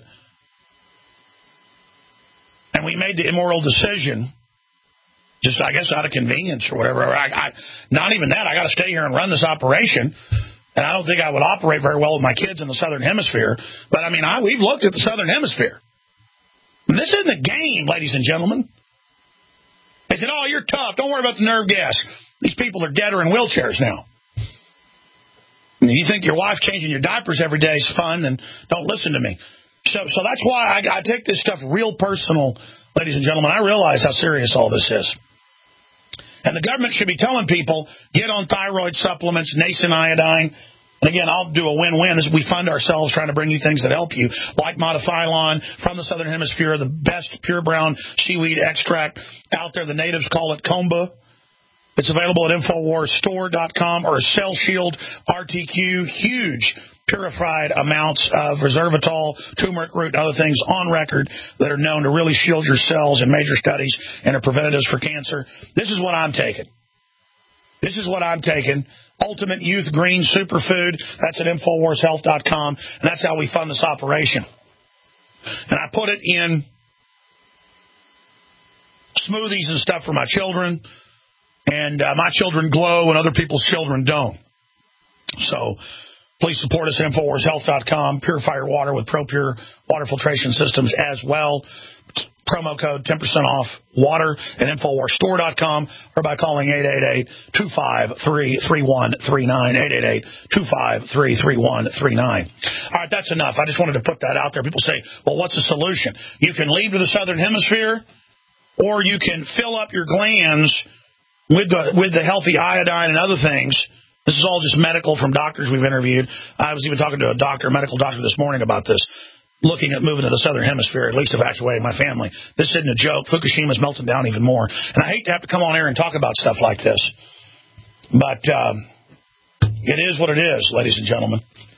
And we made the immoral decision, just, I guess, out of convenience or whatever. Not even that. I got to stay here and run this operation. And I don't think I would operate very well with my kids in the Southern Hemisphere. But, we've looked at the Southern Hemisphere. And this isn't a game, ladies and gentlemen. They said, oh, you're tough. Don't worry about the nerve gas. These people are dead or in wheelchairs now. And you think your wife changing your diapers every day is fun, then don't listen to me. So that's why I take this stuff real personal, ladies and gentlemen. I realize how serious all this is. And the government should be telling people, get on thyroid supplements, nascent iodine. And again, I'll do a win-win. We fund ourselves trying to bring you things that help you, like Modifylon from the Southern Hemisphere, the best pure brown seaweed extract out there. The natives call it kombu. It's available at InfoWarsStore.com or Cell Shield RTQ. Huge purified amounts of resveratrol, turmeric root, and other things on record that are known to really shield your cells in major studies and are preventatives for cancer. This is what I'm taking. Ultimate Youth Green Superfood. That's at InfoWarsHealth.com. And that's how we fund this operation. And I put it in smoothies and stuff for my children. And my children glow and other people's children don't. So please support us at InfoWarsHealth.com. Purify your water with ProPure water filtration systems as well. Promo code 10% off water at InfoWarsStore.com or by calling 888-253-3139, 888-253-3139. All right, that's enough. I just wanted to put that out there. People say, well, what's the solution? You can leave to the Southern Hemisphere, or you can fill up your glands with the healthy iodine and other things. This is all just medical from doctors we've interviewed. I was even talking to a medical doctor this morning about this, looking at moving to the Southern Hemisphere, at least evacuating my family. This isn't a joke. Fukushima's melting down even more. And I hate to have to come on air and talk about stuff like this. But it is what it is, ladies and gentlemen.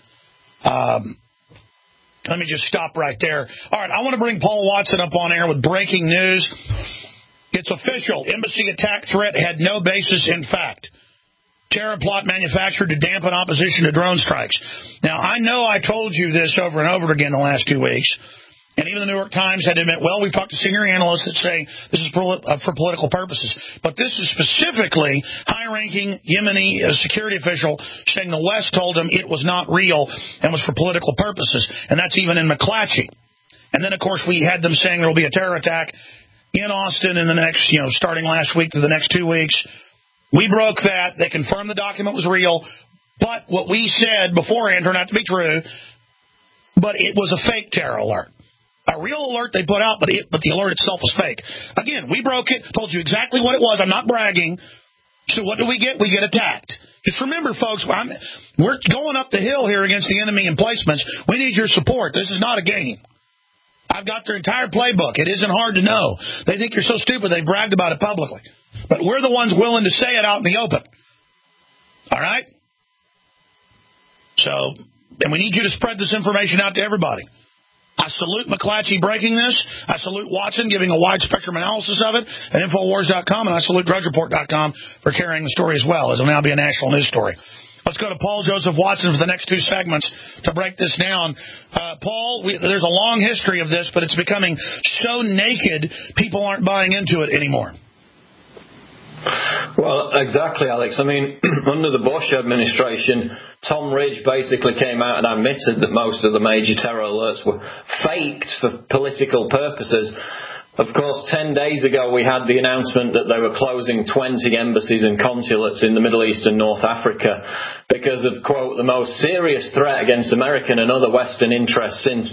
Let me just stop right there. All right, I want to bring Paul Watson up on air with breaking news. It's official. Embassy attack threat had no basis in fact. Terror plot manufactured to dampen opposition to drone strikes. Now, I know I told you this over and over again the last 2 weeks, and even the New York Times had to admit, well, we've talked to senior analysts that say this is for political purposes. But this is specifically high-ranking Yemeni security official saying the West told him it was not real and was for political purposes, and that's even in McClatchy. And then, of course, we had them saying there will be a terror attack in Austin in the next, starting last week to the next 2 weeks. We broke that. They confirmed the document was real. But what we said beforehand turned out to be true. But it was a fake terror alert. A real alert they put out, but the alert itself was fake. Again, we broke it, told you exactly what it was. I'm not bragging. So what do we get? We get attacked. Just remember, folks, we're going up the hill here against the enemy in placements. We need your support. This is not a game. I've got their entire playbook. It isn't hard to know. They think you're so stupid they bragged about it publicly. But we're the ones willing to say it out in the open. All right? So, and we need you to spread this information out to everybody. I salute McClatchy breaking this. I salute Watson giving a wide spectrum analysis of it at Infowars.com, and I salute DrudgeReport.com for carrying the story as well, as it will now be a national news story. Let's go to Paul Joseph Watson for the next two segments to break this down. Paul, there's a long history of this, but it's becoming so naked, people aren't buying into it anymore. Well, exactly, Alex. I mean, under the Bush administration, Tom Ridge basically came out and admitted that most of the major terror alerts were faked for political purposes. Of course, 10 days ago we had the announcement that they were closing 20 embassies and consulates in the Middle East and North Africa because of, quote, the most serious threat against American and other Western interests since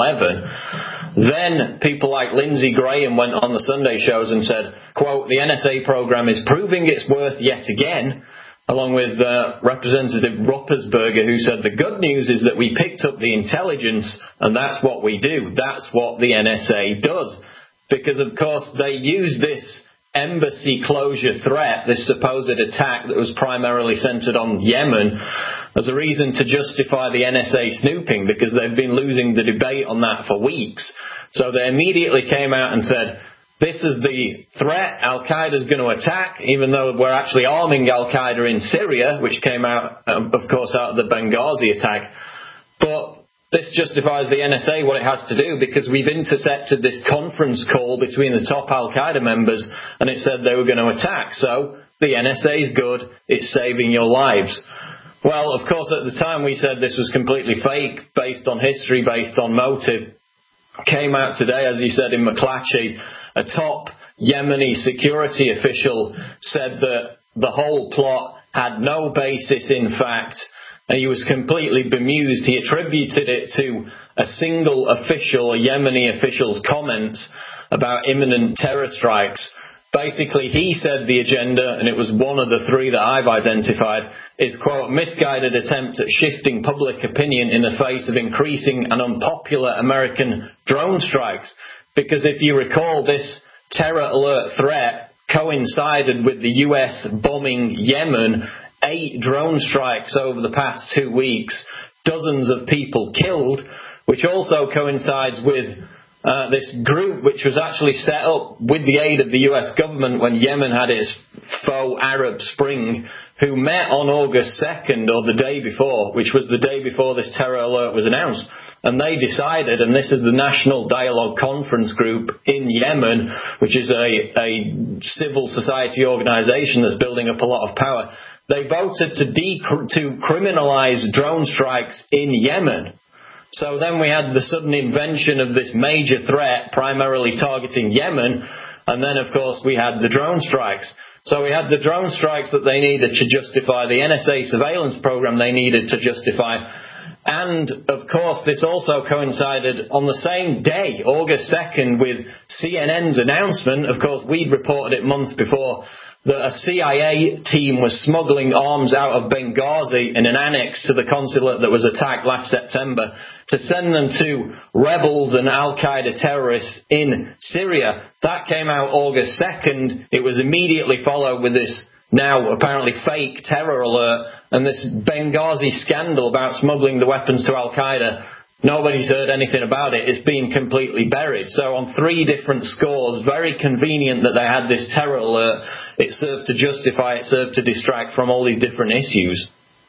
9/11. Then people like Lindsey Graham went on the Sunday shows and said, quote, the NSA program is proving its worth yet again, along with Representative Ruppersberger, who said the good news is that we picked up the intelligence and that's what we do. That's what the NSA does. Because, of course, they use this embassy closure threat, this supposed attack that was primarily centered on Yemen, as a reason to justify the NSA snooping, because they've been losing the debate on that for weeks. So they immediately came out and said, this is the threat Al-Qaeda's going to attack, even though we're actually arming Al-Qaeda in Syria, which came out, of course, out of the Benghazi attack. But this justifies the NSA what it has to do, because we've intercepted this conference call between the top Al-Qaeda members, and it said they were going to attack. So the NSA is good. It's saving your lives. Well, of course, at the time we said this was completely fake, based on history, based on motive. Came out today, as you said, in McClatchy, a top Yemeni security official said that the whole plot had no basis in fact, and he was completely bemused. He attributed it to a single official, a Yemeni official's comments about imminent terror strikes. Basically, he said the agenda, and it was one of the three that I've identified, is, quote, misguided attempt at shifting public opinion in the face of increasing and unpopular American drone strikes. Because if you recall, this terror alert threat coincided with the US bombing Yemen, 8 drone strikes over the past 2 weeks, dozens of people killed, which also coincides with this group which was actually set up with the aid of the US government when Yemen had its faux Arab Spring, who met on August 2nd, or the day before, which was the day before this terror alert was announced. And they decided, and this is the National Dialogue Conference Group in Yemen, which is a civil society organization that's building up a lot of power, they voted to criminalize drone strikes in Yemen. So then we had the sudden invention of this major threat primarily targeting Yemen, and then of course we had the drone strikes. So we had the drone strikes that they needed to justify the NSA surveillance program they needed to justify. And of course this also coincided on the same day, August 2nd, with CNN's announcement. Of course we'd reported it months before, that a CIA team was smuggling arms out of Benghazi in an annex to the consulate that was attacked last September to send them to rebels and Al-Qaeda terrorists in Syria. That came out August 2nd. It was immediately followed with this now apparently fake terror alert and this Benghazi scandal about smuggling the weapons to Al-Qaeda. Nobody's heard anything about it. It's been completely buried. So on 3 different scores, very convenient that they had this terror alert. It served to justify, it served to distract from all these different issues.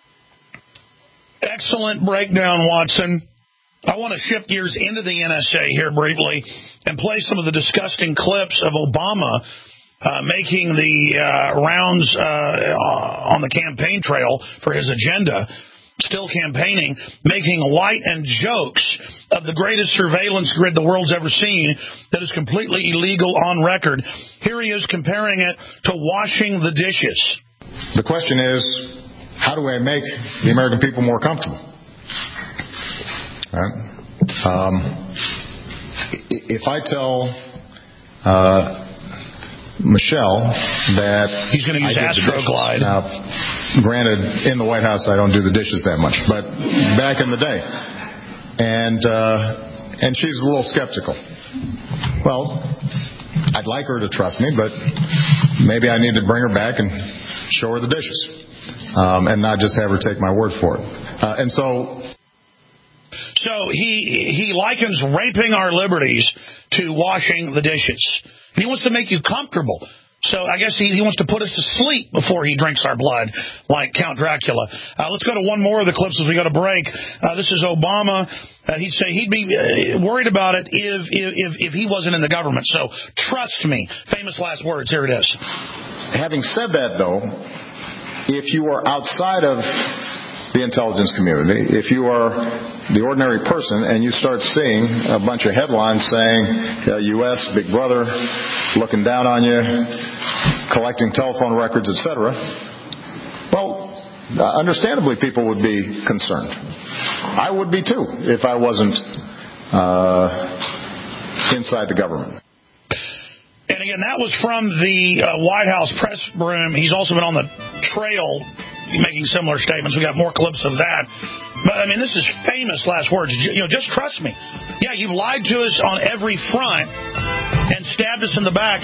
Excellent breakdown, Watson. I want to shift gears into the NSA here briefly and play some of the disgusting clips of Obama making the rounds on the campaign trail for his agenda, still campaigning, making light and jokes of the greatest surveillance grid the world's ever seen that is completely illegal on record. Here he is comparing it to washing the dishes. The question is, how do I make the American people more comfortable? Right? If I tell Michelle that he's going to use AstroGlide. Now, granted, in the White House I don't do the dishes that much, but back in the day, and she's a little skeptical. Well, I'd like her to trust me, but maybe I need to bring her back and show her the dishes, and not just have her take my word for it. And so So he likens raping our liberties to washing the dishes. And he wants to make you comfortable. So I guess he wants to put us to sleep before he drinks our blood, like Count Dracula. Let's go to one more of the clips as we go to break. This is Obama. He'd say he'd be worried about it if he wasn't in the government. So trust me. Famous last words. Here it is. Having said that, though, if you are outside of the intelligence community, if you are the ordinary person and you start seeing a bunch of headlines saying U.S. Big Brother looking down on you, collecting telephone records, etc., well, understandably people would be concerned. I would be too if I wasn't inside the government. And again, that was from the White House press room. He's also been on the trail making similar statements. We got more clips of that. But, I mean, this is famous last words. Just trust me. Yeah, you've lied to us on every front and stabbed us in the back,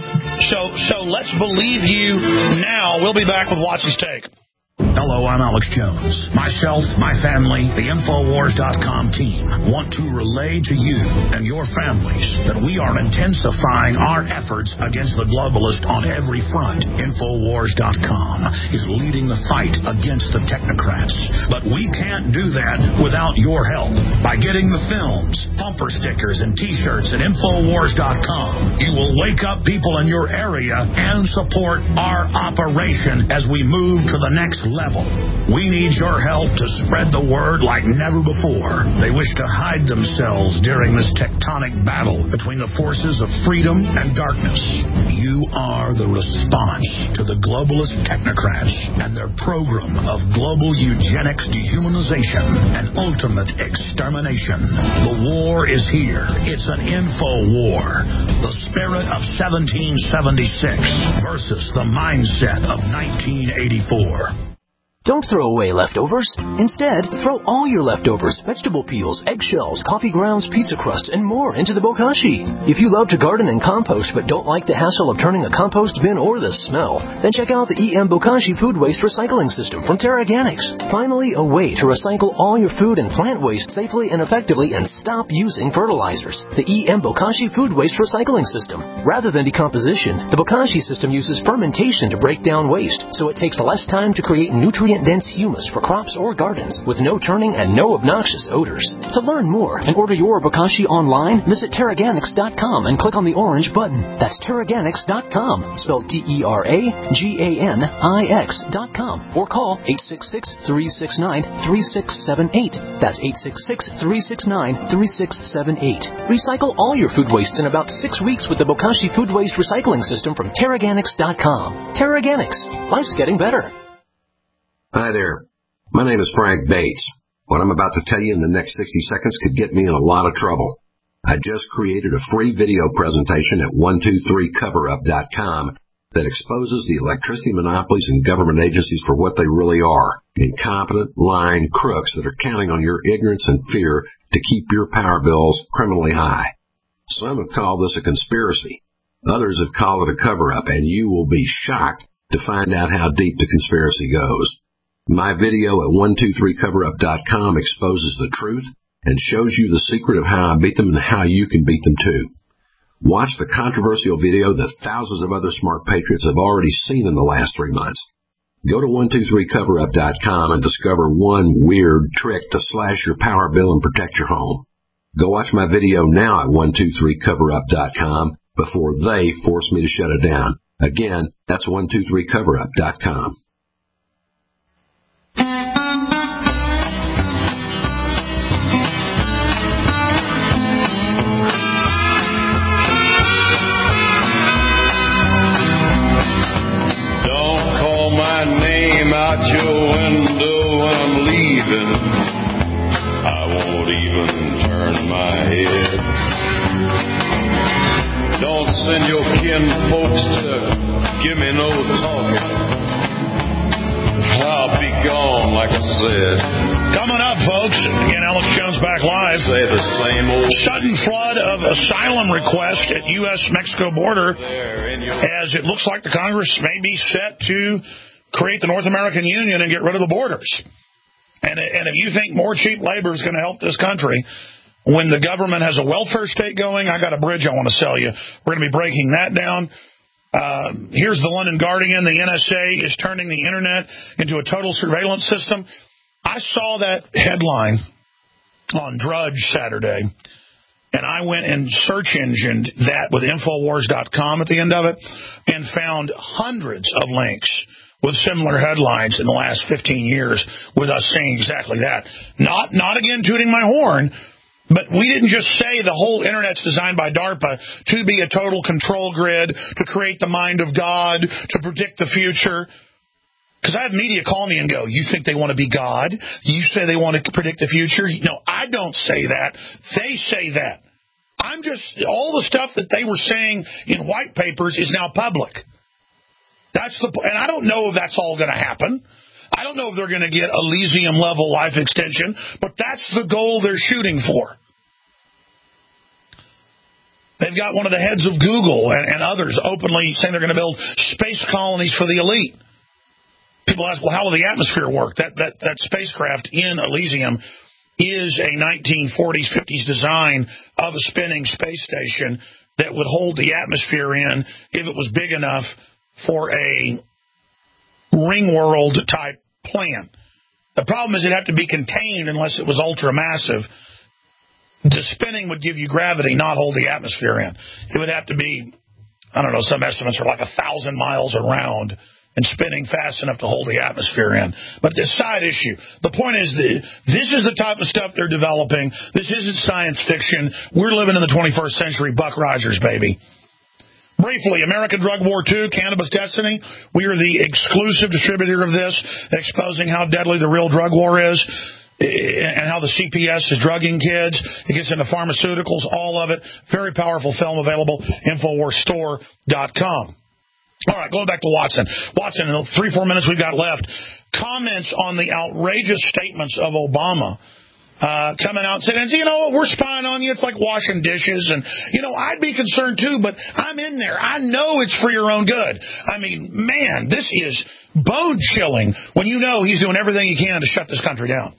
so let's believe you now. We'll be back with Watts' Take. Hello, I'm Alex Jones. Myself, my family, the Infowars.com team want to relay to you and your families that we are intensifying our efforts against the globalist on every front. Infowars.com is leading the fight against the technocrats. But we can't do that without your help. By getting the films, bumper stickers, and T-shirts at Infowars.com, you will wake up people in your area and support our operation as we move to the next level. We need your help to spread the word like never before. They wish to hide themselves during this tectonic battle between the forces of freedom and darkness. You are the response to the globalist technocrats and their program of global eugenics, dehumanization, and ultimate extermination. The war is here. It's an info war. The spirit of 1776 versus the mindset of 1984. Don't throw away leftovers. Instead, throw all your leftovers, vegetable peels, eggshells, coffee grounds, pizza crusts, and more into the bokashi. If you love to garden and compost but don't like the hassle of turning a compost bin or the smell, then check out the EM Bokashi Food Waste Recycling System from TerraGanix. Finally, a way to recycle all your food and plant waste safely and effectively and stop using fertilizers. The EM Bokashi Food Waste Recycling System. Rather than decomposition, the Bokashi system uses fermentation to break down waste, so it takes less time to create nutrient-dense humus for crops or gardens with no turning and no obnoxious odors. To learn more and order your Bokashi online, visit TerraGanix.com and click on the orange button. That's TerraGanix.com, spelled TerraGanix.com, or call 866-369-3678. That's 866-369-3678. Recycle all your food wastes in about 6 weeks with the Bokashi Food Waste Recycling System from TerraGanix.com. TerraGanix. Life's getting better. Hi there. My name is Frank Bates. What I'm about to tell you in the next 60 seconds could get me in a lot of trouble. I just created a free video presentation at 123coverup.com that exposes the electricity monopolies and government agencies for what they really are. Incompetent, lying crooks that are counting on your ignorance and fear to keep your power bills criminally high. Some have called this a conspiracy. Others have called it a cover-up, and you will be shocked to find out how deep the conspiracy goes. My video at 123coverup.com exposes the truth and shows you the secret of how I beat them and how you can beat them too. Watch the controversial video that thousands of other smart patriots have already seen in the last 3 months. Go to 123coverup.com and discover one weird trick to slash your power bill and protect your home. Go watch my video now at 123coverup.com before they force me to shut it down. Again, that's 123coverup.com. Out your window when I'm leaving, I won't even turn my head. Don't send your kin folks to give me no talking. I'll be gone, like I said. Coming up, folks, again, Alex Jones back live. Say the same old. Sudden flood of asylum requests at U.S.-Mexico border as it looks like the Congress may be set to create the North American Union and get rid of the borders. And if you think more cheap labor is going to help this country, when the government has a welfare state going, I got a bridge I want to sell you. We're going to be breaking that down. Here's the London Guardian. The NSA is turning the Internet into a total surveillance system. I saw that headline on Drudge Saturday, and I went and search engined that with Infowars.com at the end of it and found hundreds of links with similar headlines in the last 15 years with us saying exactly that. Not again tooting my horn, but we didn't just say the whole Internet's designed by DARPA to be a total control grid, to create the mind of God, to predict the future. Because I have media call me and go, you think they want to be God? You say they want to predict the future? No, I don't say that. They say that. All the stuff that they were saying in white papers is now public. And I don't know if that's all going to happen. I don't know if they're going to get Elysium-level life extension, but that's the goal they're shooting for. They've got one of the heads of Google and others openly saying they're going to build space colonies for the elite. People ask, well, how will the atmosphere work? That spacecraft in Elysium is a 1940s, 50s design of a spinning space station that would hold the atmosphere in if it was big enough for a ring world type plan. The problem is it'd have to be contained unless it was ultra massive. The spinning would give you gravity, not hold the atmosphere in. It would have to be, I don't know, some estimates are like 1,000 miles around and spinning fast enough to hold the atmosphere in. But the side issue, the point is this is the type of stuff they're developing. This isn't science fiction. We're living in the 21st century. Buck Rogers, baby. Briefly, American Drug War II, Cannabis Destiny. We are the exclusive distributor of this, exposing how deadly the real drug war is and how the CPS is drugging kids. It gets into pharmaceuticals, all of it. Very powerful film available, InfoWarsStore.com. All right, going back to Watson. Watson, in the 3-4 minutes we've got left, comments on the outrageous statements of Obama coming out and saying, you know, we're spying on you. It's like washing dishes. And, you know, I'd be concerned too, but I'm in there. I know it's for your own good. I mean, man, this is bone-chilling when you know he's doing everything he can to shut this country down.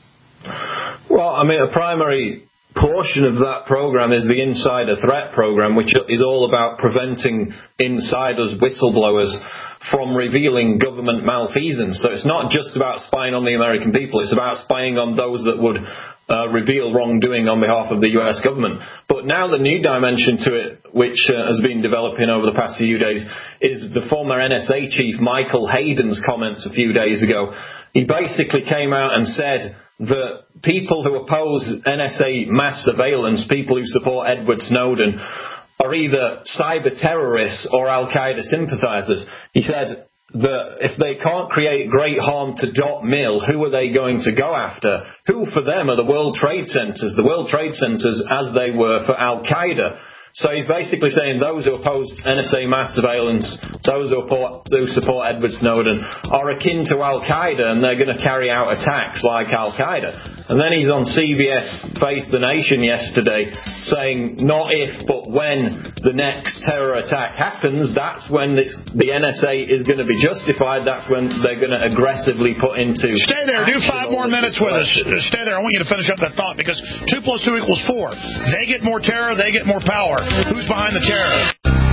Well, I mean, a primary portion of that program is the Insider Threat program, which is all about preventing insiders, whistleblowers, from revealing government malfeasance. So it's not just about spying on the American people, it's about spying on those that would reveal wrongdoing on behalf of the US government. But now the new dimension to it, which has been developing over the past few days, is the former NSA chief Michael Hayden's comments a few days ago. He basically came out and said that people who oppose NSA mass surveillance, people who support Edward Snowden, are either cyber terrorists or Al-Qaeda sympathizers. He said that if they can't create great harm to .mil, who are they going to go after? Who for them are the World Trade Centers? The World Trade Centers as they were for Al-Qaeda. So he's basically saying those who oppose NSA mass surveillance, those who support Edward Snowden, are akin to Al-Qaeda, and they're going to carry out attacks like Al-Qaeda. And then he's on CBS Face the Nation yesterday saying not if, but when the next terror attack happens, that's when the NSA is going to be justified. That's when they're going to aggressively put into... Stay there. Do 5 more minutes with us. Stay there. I want you to finish up that thought, because 2 + 2 = 4. They get more terror. They get more power. Who's behind the terror?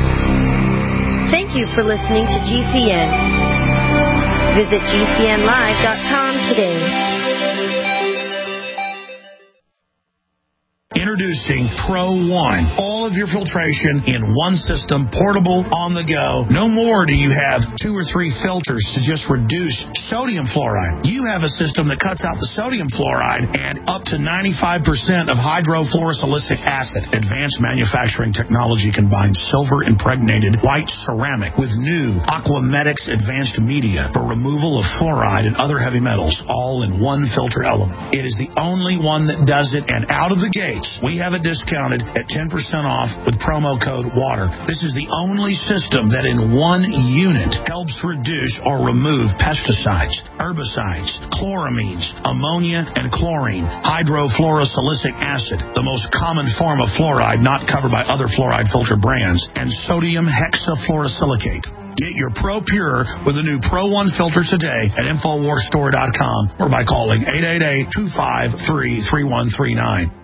Thank you for listening to GCN. Visit GCNlive.com today. Introducing Pro One. All of your filtration in one system, portable, on the go. No more do you have 2 or 3 filters to just reduce sodium fluoride. You have a system that cuts out the sodium fluoride and up to 95% of hydrofluorosilicic acid. Advanced manufacturing technology combines silver-impregnated white ceramic with new Aquamedics advanced media for removal of fluoride and other heavy metals, all in one filter element. It is the only one that does it, and out of the gate, we have it discounted at 10% off with promo code WATER. This is the only system that in one unit helps reduce or remove pesticides, herbicides, chloramines, ammonia, and chlorine, hydrofluorosilicic acid, the most common form of fluoride not covered by other fluoride filter brands, and sodium hexafluorosilicate. Get your Pro Pure with the new Pro One filter today at InfoWarsStore.com or by calling 888-253-3139.